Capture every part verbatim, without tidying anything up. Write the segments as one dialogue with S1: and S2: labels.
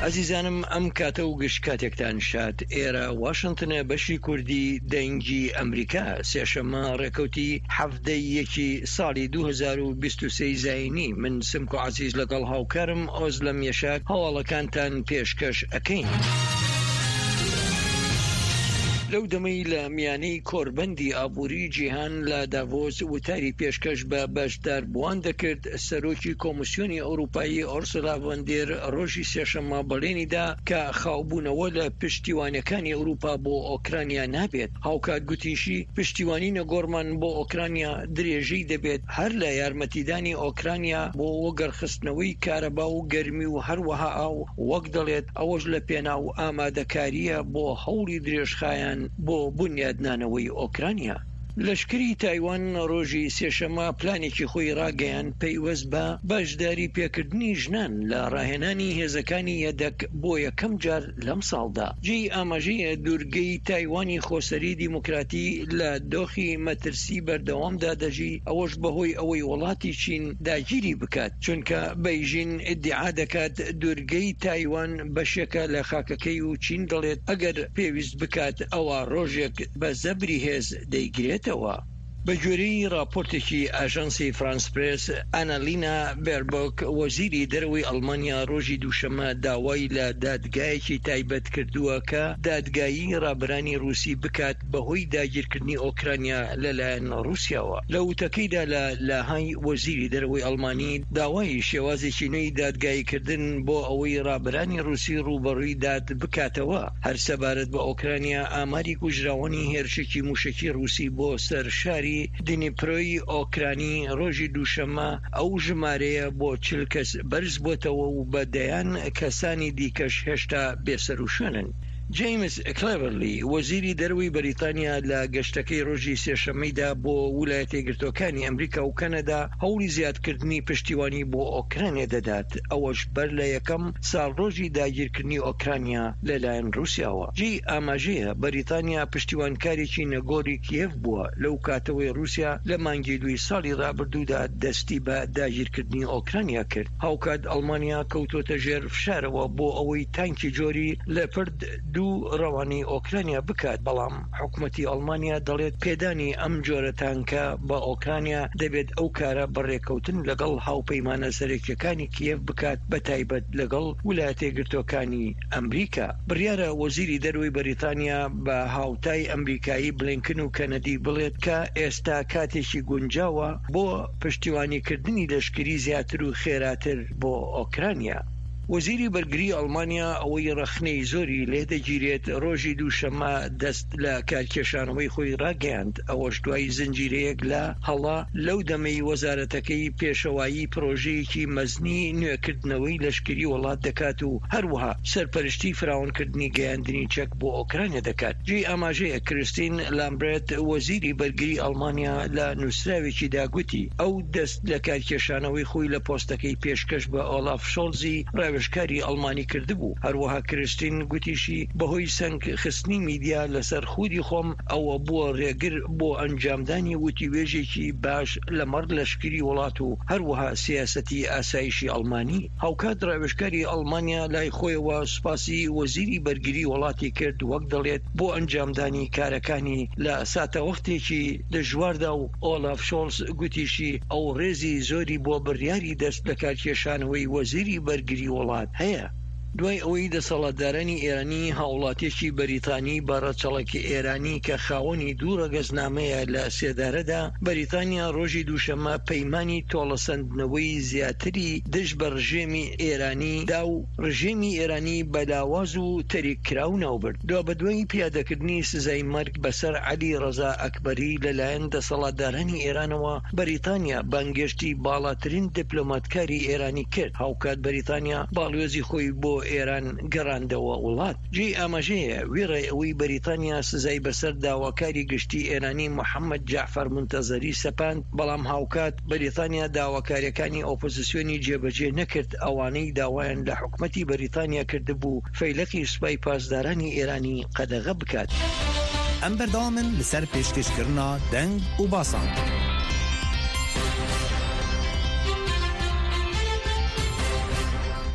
S1: عزیزانم ئەم کاتە و گشت کاتێکتان شاد ئێرە واشنگتنە بەشی کوردی دەنگی ئەمریکا سێشەممە ڕێکەوتی هەفتەی یەکی ساڵی دوو هەزار و بیست و سێ زاینی من سمک و عزیز لەگەڵ هاوکارم ئۆزلەم یەشاد هەواڵەکانتان پێشکەش ئەکەین. لەو دەمەی لە میانەی کۆربەندی ئابووری جیهان لە داڤۆس وتاری پێشکەش بە بەشداربووان دەکرد سەرۆکی کۆمیسیۆنی ئەوروپایی ئۆرسولا ڤۆن دێر ڕۆژی سێشەممە بەڵێنیدا کە خاوبوونەوە لە پشتیوانەکانی ئەوروپا بۆ ئۆکرانیا نابێت. هاوکات گوتیشی پشتیوانی نەگۆڕمان بۆ ئۆکرانیا درێژەی دەبێت هەر لە یارمەتیدانی ئۆکرانیا بۆ وەگەڕخستنەوەی کارەبا و گەرمی و هەروەها ئاو وەک دەڵێت ئەوەش لە پێناو ئامادەکاریە بۆ هەوڵی درێژخایان بۆ بنیادنانەوەی ئۆکرانیا. لەشکری تایوان ڕۆژی سێشەممە پلانێکی خۆی ڕاگەیان پەیوەست بە بەشداری پێکردنی ژنان لە ڕاهێنانی هێزەکانی یەدەک بۆ یەکەم جار لەم ساڵدا. جێی ئاماژەیە دوورگەی تایوانی خۆسەری دیموکراتی لە دۆخی مەترسی بەردەوامدا دەژی ئەوەش بەهۆی ئەوەی وڵاتی چین داگیری بکات چونکە بەیژین ئیدعا دەکات دوورگەی تایوان بەشێکە لە خاکەکەی و چین دەڵێت ئەگەر پێویست بکات ئەوە ڕۆژێک بە زەبری هێز دەیگرێت. بە گوێرەی راپۆرتێکی ئاژانسی فرانس پرێس ئانالینا بێربۆک وەزیری دەرەوەی ئەڵمانیا ڕۆژی دووشەمە داوای لە دادگایەکی تایبەت کردووە کە دادگایی ڕابرانی رووسی بکات بەهۆی داگیرکردنی ئۆکرانیا لەلایەن رووسیاوە. لە وتەکەیدا لە لاهای وەزیری دەرەوەی ئەڵمانی داوای شێوازێکی نوێی دادگاییکردن بۆ ئەوەی ڕابرانی رووسی ڕوبەڕووی داد بکاتەوە هەر سەبارەت بە ئۆکرانیا ئاماری کوژراوەنی هێرشێکی موشکی رووسی بۆ سەر شاری دنیپرۆی ئۆکرانی ڕۆژی دووشەمە ئەو ژمارەیە بۆ چل کەس بەرز بۆتەوە و بەدەیان کەسانی دیکەش هێشتا بێسەر و شوێنن. جیمز کلێڤەرلی وەزیری دەرەوەی بەریتانیا لە گەشتەکەی ڕۆژی سێشەممەیدا بۆ ویلایەتە یەکگرتووەکانی ئەمریکا و کەنەدا هەوڵی زیادکردنی پشتیوانی بۆ ئۆکرانیا دەدات ئەوەش بەر لە یەکەم ساڵ ڕۆژی داگیرکردنی ئۆکرانیا لەلایەن رووسیاوە. جێی ئاماژەیە بەریتانیا پشتیوانکارێکی نەگۆری کیێڤ بووە لەو کاتەوەی رووسیا لە مانگی دوی ساڵی ڕابردوودا دەستی بە داگیرکردنی ئۆکرانیا کرد. هاوکات ئەڵمانیا کەوتۆتە ژێر فشارەوە بۆ ئەوەی تانکی جۆری لەپرد دوو ڕەوانی ئۆکرانیا بکات بەڵام حکوومەتی ئەڵمانیا دەڵێت پێدانی ئەم جۆرە تانکە بە ئۆکرانیا دەبێت ئەو کارە بەڕێکەوتن لەگەڵ هاوپەیمانە سەرەکیەکانی کیێڤ بکات بە تایبەت لەگەڵ ویلایەتە یەکگرتووەکانی ئەمریکا. بڕیارە وەزیری دەرەوەی بەریتانیا بە هاوتای ئەمریکایی بلینکن و کەنەدی بڵێت کە ئێستا کاتێکی گونجاوە بۆ پشتیوانیکردنی لەشکری زیاتر و خێراتر بۆ ئۆکرانیا. وەزیری بەرگری ئەڵمانیا ئەوەی ڕەخنەی زۆری لێدەگیرێت ڕۆژی دووشەمە دەست لە کارکێشانەوەی خۆی ڕاگەیاند ئەوەش دوای زنجیرەیەک لە هەڵا لەو دەمەی وەزارەتەکەی پێشەوایی پرۆژەیەکی مەزنی نوێکردنەوەی لەشکری وڵات دەکات و هەروەها سەرپەرشتی فراوانکردنی گەیاندنی چەک بۆ ئۆکرانیا دەکات. جێی ئاماژەیە کریستین لامبرێت وەزیری بەرگری ئەڵمانیا لە نووسراوێکی داگوتی ئەو دەست لە کارکێشانەوەی خۆی لە پۆستەکەی پێشکەش بە ئۆلاف شۆڵزی ڕاوێژکاری ئەڵمانی کردبوو. هەروەها کریستین گوتیشی بەهۆی سنگ خستنی میدیا لەسەر خودی خۆم ئەوە بووە ڕێگر بۆ ئەنجامدانی وتیوێژێکی باش لەمەڕ لەشکری وڵات و هەروەها سیاسەتی ئاسایشی ئەڵمانی. هاوکات ڕاوێژکاری ئەڵمانیا لای خۆیەوە سوپاسی وەزیری بەرگری وڵاتی کرد وەک دەڵێت بۆ ئەنجامدانی کارەکانی لە ساتەوەختێکی دژواردا و ئۆلاف شۆڵز گوتیشی ئەو ڕێزی زۆری بۆ بڕیاری دەست لە کارکێشانەوەی وەزیری بەرگری وڵات هەیە. دوای ئەوەی دەسەڵاتدارانی ئێرانی هاوڵاتێکی بەریتانی بە ڕەچەڵێکی ئێرانی کە خاوەنی دوو ڕەگەزنامەیە لە سێدارەدا بەریتانیا ڕۆژی دووشەمە پەیمانی تۆڵەسەندنەوەی زیاتری دژ بە ڕژێمی ئێرانی دا و ڕژێمی ئێرانی بەلاواز و تەریککراو ناوبرد. دوا بە دوای پیادەکردنی سزای مەرگ بەسەر عەلی ڕەزا ئەکبەری لەلایەن دەسەڵاتدارانی ئێرانەوە بەریتانیا بانگێشتی باڵاترین دیپلۆماتکاری ئێرانی کرد. هاوکات بەریتانیا باڵوێزی خۆی بۆ ئێران گەڕاندەوە وڵات. جێی ئاماژەیە وێڕێ ئەوەی بەریتانیا سزای بەسەر داواکاری گشتی ئێرانی محەممەد جعفەر منتەزەری سەپاند بەڵام هاوکات بەریتانیا داواکاریەکانی ئۆپۆزیسیۆنی جێبەجێ نەکرد ئەوانەی داوایان لە حکوومەتی بەریتانیا کردبوو فەیلقی سوپای پاسدارانی ئێرانی قەدەغە بکات.
S2: ئەم بەردەوامن لەسەر پێشکەشکردنا دەنگ و باسان.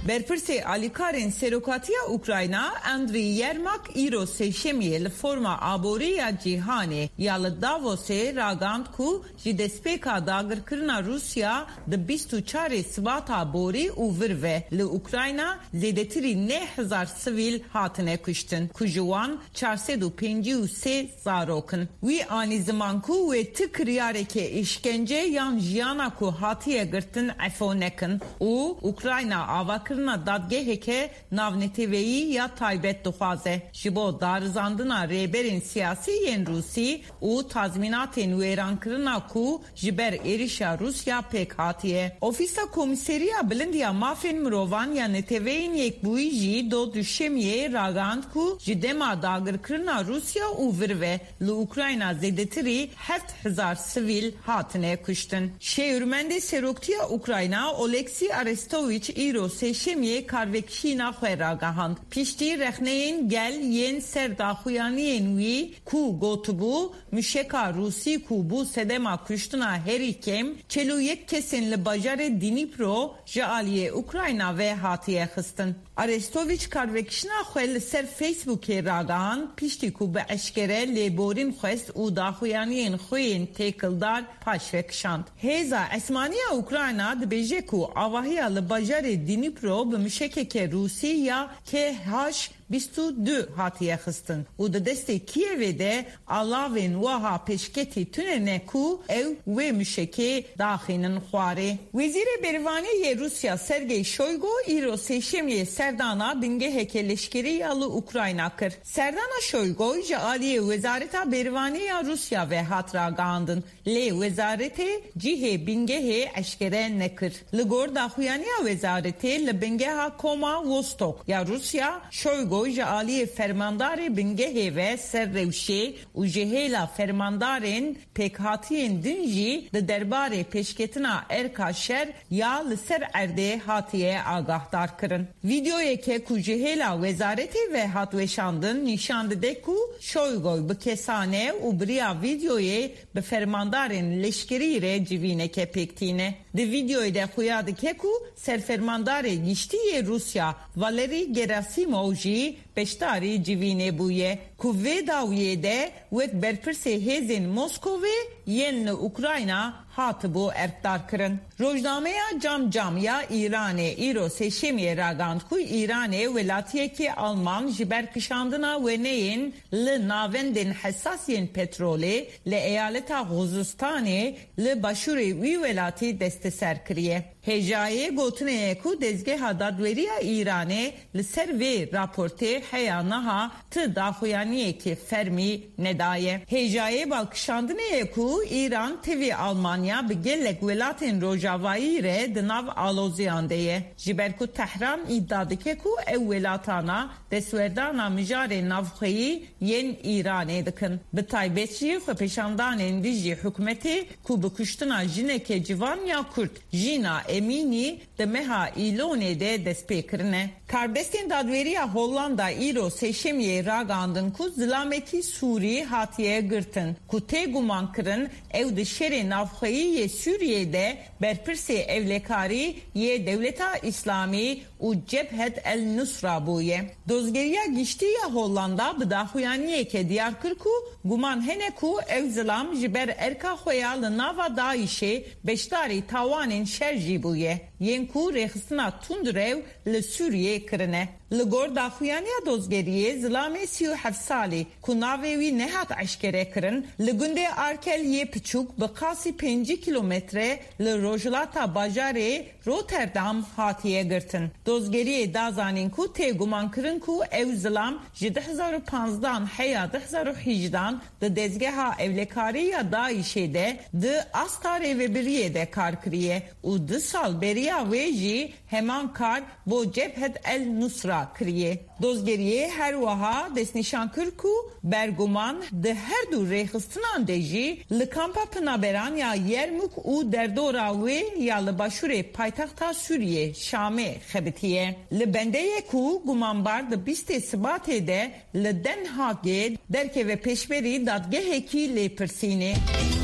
S3: Berpirse alîkarên serokatiya Ukrayna Andriy Yermak îro sêşemiyê li forma aboriya cîhanê ya li Davosê ragand ku ji destpêka dagirkirina Rusya di bîst û çarê sibata borî û vir ve li Ukrayna zêdetirî neh hezar sivîl hatine kuştin ku ji wan çar sed û pêncî û sê zarokin. Wî anî ziman ku wê ti kiryarekê îşkence yan jiyana ku hatiye girtin efo nekin û Ukrayna avakirina dadgeheke navneteveyî ya taybet dixwaze ji bo darizandina rêberên siyasî yên Rûsî û tazminatên wêrankirina ku ji ber êrişa Rusya pêk hatiye. Ofîsa Komîseriya Bilindiya Mafên Mirovan ya neteveyên yekbûyî jî do duşemiyê ragand ku ji dema dagirkirina Rusya û vir ve li Ukrayna zêdetirî heft hezar sivîl hatine kuştin. Şêwirmendê Seroktiya Ukrayna Oleksî Arestovîç îro sêşemiyê karvekişîna xwe ragihand. Piştî rexneyên gel yên ser daxuyaniyên wî ku gotibû müşeka Rusî ku bû sedema kuştina herî kem çel û yek kesên li bajarê Dnîpro ji aliyê Ukrayna ve hatiye xistin. Arestovîç karvekişina xwe li ser Facebookê ragihand piştî ku bi eşkere lêborîn xwest û daxuyaniyên xwe yên têkildar paş vekişand. Hêza Esmaniya Ukrayna dibêje ku avahiya li bajarê Dnîpro bi müşekeke Rusî ya K H bîst û du hatiye xistin û di destê Kievê de alavên wiha pêşketî tune ku ew wê müşekê daxînin xwarê. Wezîrê Berîvaniyê Rusya Sergey Shoygu îro sêşemiyê serdana bingeheke leşkerî ya li Ukrayna kir. Serdana Shoygu ji aliyê Wezareta Berîvaniya Rusya ve hat ragihandin. Lê wezaretê cihê bingehê eşkere nekir. Li gor daxuyaniya wezaretê li bingeha Koma Vostok ya Rusya Shoygu ji aliyê fermandarê bingehê ve ser rewşê û ji hêla fermandarên pêkhatiyên din jî di derbarê pêşketina erka şer ya li ser erdê hatiye agahdar kirin. Videoyeke ku ji hêla wezaretê ve hat weşandin nîşan dide ku Shoygu bi kesane û biriya videoyê bi fermandarên leşkerî re civîneke pêktîne. Di videoyê de xuya dike ku serfermandarê giştiyê Rusya Valeri Gerasimov jî beşdarî civînê bûye ku vê dawiyê de wek berpirsê hêzên Moskovê yên li Ukrayna hatibû erkdar kirin. Rojnameya Cam Cam ya İranê îro sêşemiyê ragand ku İranê welatiyekî Alman ji ber kişandina weneyên li navendên hesasiyên petrolê li eyaleta Xuzistanê li başûrê wî welatî desteser kiriye. Hêjayê gotineye ku dezgeha dadweriya İranê li ser vê raportê heya niha ti daxuyaniyekî fermî nedaye. Hêjayê balkişandineye ku İran tevî Almanya bi gelek welatên Rojavayî re di nav aloziyan de ye. Ji ber ku Tehran îddia dike ku ew welatana destwerdana mijarê navxweyî yên İranê dikin. Bi taybet jî xwepêşandanên dî jî hikûmetê ku bi kuştina jineke civan ya Kurd Jina Emînî di meha îlonê de dest pê kirine. Karbestên dadweriya Hollanda îro sêşemiyê ragandin ku zilamekî Sûrî hatiye girtin ku tê guman kirin ew di şerê navxweyî yê Sûriyê berpirsê evlekarî yê Devleta İslamî û Cebhet el Nusra bûye. Dozgeriya giştiya Hollanda bi daxuyaniyeke diyar kir ku guman hene ku ew zilam ji ber erka xwe ya li nava Daişê beşdarî tawanên şer jî bûye. Yên ku rêxistina tundrew li Sûriyê kirine. Li gor daxuyaniya dozgeriyê zilamê sî û heft salî ku navê wî nehat eşkere kirin li gundê Arkel yê piçûk bi qasî pêncî kilometre li rojhilata bajarê Rotterdam hatiye girtin. Dozgeriyê da zanîn ku tê guman kirin ku ew zilam ji di hezar û panzdan heya di hezar û hîjdan di dezgeha evlekariya Daişê de di asta rêvebiriyê de kar kiriye û di sal beriya wê jî heman kar bo Cebhet el Nusra kiriye. Dozgeriyê her wiha destnîşan kir ku berguman di her du rêxistinan de jî li kampa pinaberan ya Yermuk û derdora wê ya li başûrê paytexta Sûriyê Şamê xebitiye. Li bendeyê ku gumanbar di bîstê Sibatê de li Den Haagê derkeve pêşberî dadgehekî lêpirsînê.